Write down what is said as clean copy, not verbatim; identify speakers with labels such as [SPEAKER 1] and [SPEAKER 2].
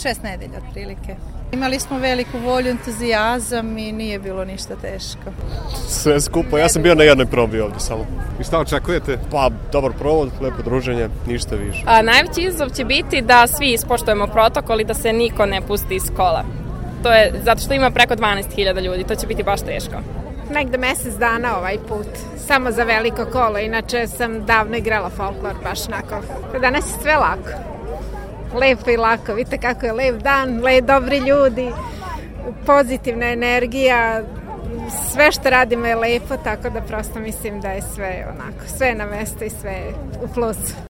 [SPEAKER 1] 6 nedelja otprilike. Imali smo veliku volju, entuzijazam i nije bilo ništa teško.
[SPEAKER 2] Sve skupo, ja sam bio na jednoj probi ovdje samo.
[SPEAKER 3] I šta očekujete?
[SPEAKER 2] Pa, dobar provod, lepo druženje, ništa više.
[SPEAKER 4] Najveći izazov će biti da svi ispoštujemo protokol i da se niko ne pusti iz kola. To je zato što ima preko 12.000 ljudi, to će biti baš teško.
[SPEAKER 5] Negde mesec dana ovaj put, samo za veliko kolo, inače sam davno igrala folklor, baš onako. Danas je sve lako, lepo i lako, vidite kako je lep dan, dobri ljudi, pozitivna energija, sve što radimo je lepo, tako da prosto mislim da je sve onako, sve na mesto i sve u plusu.